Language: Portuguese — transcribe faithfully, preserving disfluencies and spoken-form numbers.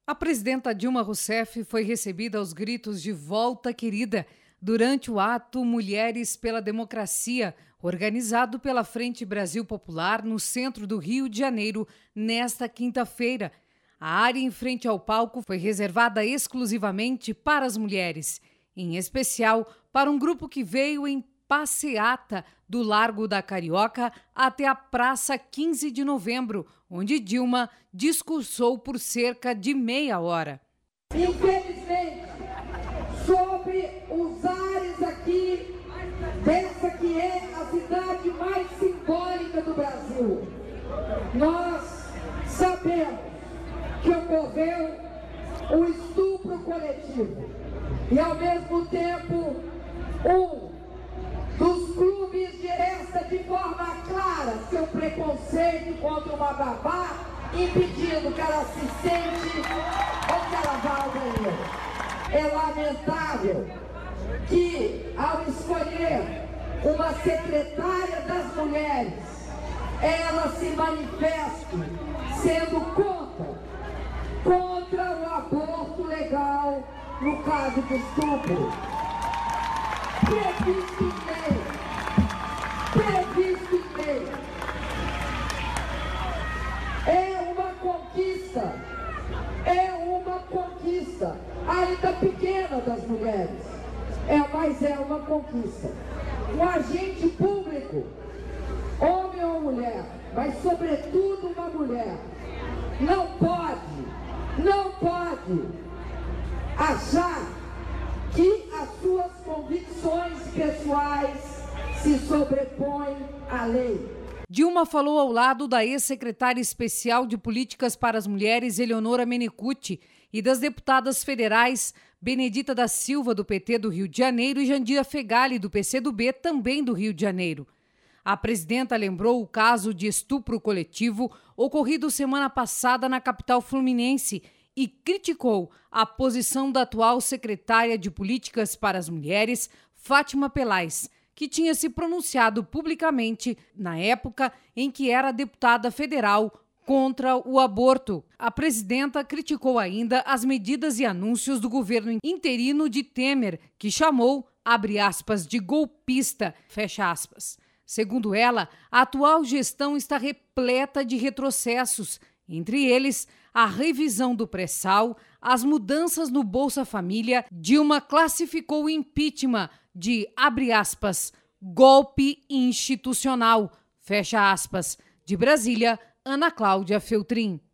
A presidenta Dilma Rousseff foi recebida aos gritos de "Volta, querida", durante o ato Mulheres pela Democracia, organizado pela Frente Brasil Popular no centro do Rio de Janeiro, nesta quinta-feira. A área em frente ao palco foi reservada exclusivamente para as mulheres, em especial para um grupo que veio em passeata do Largo da Carioca até a Praça quinze de Novembro, onde Dilma discursou por cerca de meia hora. Infelizmente, sobre os ares aqui dessa que é a cidade mais simbólica do Brasil, nós sabemos que ocorreu um estupro coletivo e, ao mesmo tempo, um dos clubes diresta de forma clara seu preconceito contra uma babá, impedindo que ela se sente ou que ela vá ao banheiro. É lamentável que, ao escolher uma secretária das mulheres, ela se manifeste sendo contra, contra o aborto legal no caso de estupro. Previsto em lei, previsto em lei. É uma conquista, é uma conquista, ainda pequena das mulheres, é, mas é uma conquista. Um agente público, homem ou mulher, mas sobretudo uma mulher, não pode, não pode achar que as suas convicções pessoais se sobrepõem à lei. Dilma falou ao lado da ex-secretária especial de Políticas para as Mulheres, Eleonora Menecute, e das deputadas federais Benedita da Silva, do P T do Rio de Janeiro, e Jandira Fegali, do P C do B, também do Rio de Janeiro. A presidenta lembrou o caso de estupro coletivo ocorrido semana passada na capital fluminense e criticou a posição da atual secretária de Políticas para as Mulheres, Fátima Pelais, que tinha se pronunciado publicamente na época em que era deputada federal contra o aborto. A presidenta criticou ainda as medidas e anúncios do governo interino de Temer, que chamou, abre aspas, de golpista, fecha aspas. Segundo ela, a atual gestão está repleta de retrocessos, entre eles a revisão do pré-sal, as mudanças no Bolsa Família. Dilma classificou o impeachment de, abre aspas, golpe institucional, fecha aspas. De Brasília, Ana Cláudia Feltrin.